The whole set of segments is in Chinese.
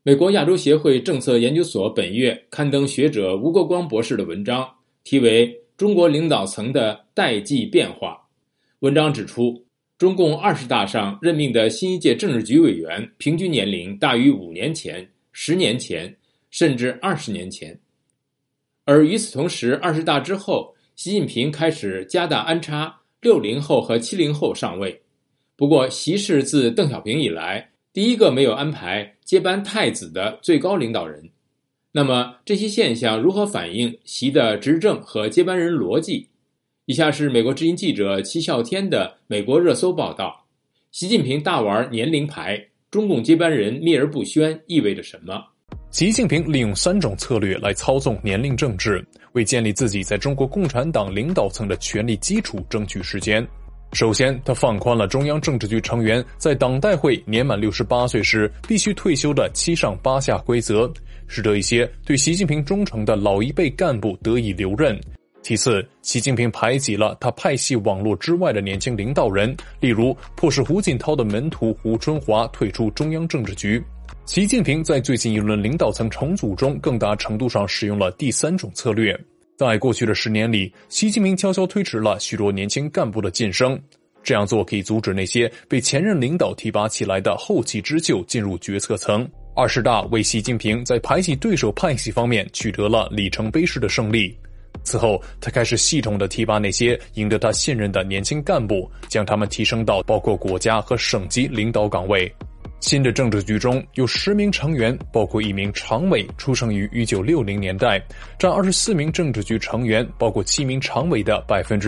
美国亚洲协会政策研究所本月刊登学者吴国光博士的文章，题为《中国领导层的代际变化》。文章指出，中共20大上任命的新一届政治局委员平均年龄大于5年前、10年前，甚至20年前。而与此同时，20大之后，习近平开始加大安插60后和70后上位。不过，习是自邓小平以来第一个没有安排接班太子的最高领导人。那么这些现象如何反映习的执政和接班人逻辑？以下是美国之音记者齐啸天的美国热搜报道：习近平大玩年龄牌，中共接班人秘而不宣意味着什么？ 习近平利用3种策略来操纵年龄政治，为建立自己在中国共产党领导层的权力基础争取时间。首先，他放宽了中央政治局成员在党代会年满68岁时必须退休的7上8下规则，使得一些对习近平忠诚的老一辈干部得以留任。其次，习近平排挤了他派系网络之外的年轻领导人，例如迫使胡锦涛的门徒胡春华退出中央政治局。习近平在最近一轮领导层重组中更大程度上使用了第3种策略。在过去的10年里，习近平悄悄推迟了许多年轻干部的晋升，这样做可以阻止那些被前任领导提拔起来的后起之秀进入决策层。20大为习近平在排挤对手派系方面取得了里程碑式的胜利。此后，他开始系统地提拔那些赢得他信任的年轻干部，将他们提升到包括国家和省级领导岗位。新的政治局中有10名成员，包括1名常委出生于1960年代，占24名政治局成员，包括7名常委的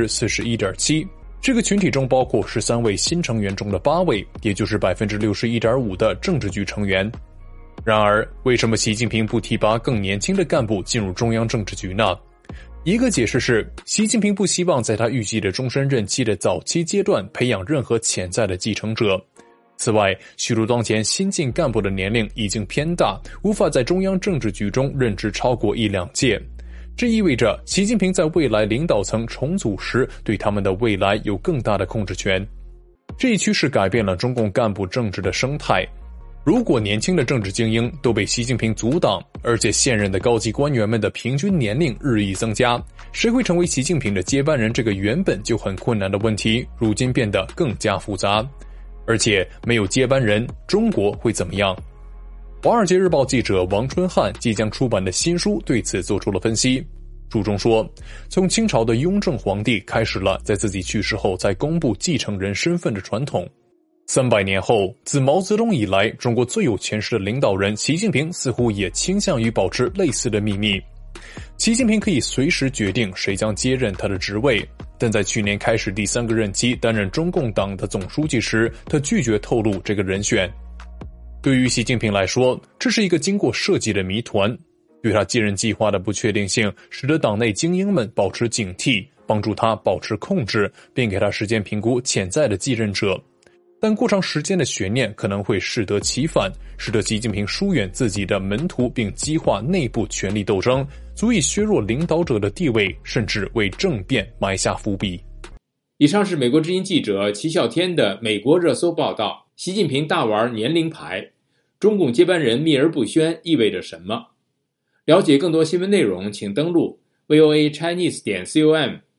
41.7%。这个群体中包括13位新成员中的8位，也就是 61.5% 的政治局成员。然而，为什么习近平不提拔更年轻的干部进入中央政治局呢？一个解释是，习近平不希望在他预计的终身任期的早期阶段培养任何潜在的继承者。此外，许多当前新进干部的年龄已经偏大，无法在中央政治局中任职超过1-2届。这意味着习近平在未来领导层重组时对他们的未来有更大的控制权。这一趋势改变了中共干部政治的生态。如果年轻的政治精英都被习近平阻挡，而且现任的高级官员们的平均年龄日益增加，谁会成为习近平的接班人这个原本就很困难的问题，如今变得更加复杂。而且没有接班人，中国会怎么样？华尔街日报记者王春汉即将出版的新书对此做出了分析。书中说，从清朝的雍正皇帝开始了在自己去世后再公布继承人身份的传统。300年后，自毛泽东以来，中国最有权势的领导人习近平似乎也倾向于保持类似的秘密。习近平可以随时决定谁将接任他的职位，但在去年开始第3个任期担任中共党的总书记时，他拒绝透露这个人选。对于习近平来说，这是一个经过设计的谜团。对他继任计划的不确定性，使得党内精英们保持警惕，帮助他保持控制，并给他时间评估潜在的继任者。但过长时间的悬念可能会适得其反，使得习近平疏远自己的门徒，并激化内部权力斗争，足以削弱领导者的地位，甚至为政变埋下伏笔。 以上是美国之音记者齐啸天的美国热搜报道：习近平大玩年龄牌，中共接班人秘而不宣意味着什么？了解更多新闻内容，请登录 voachinese.com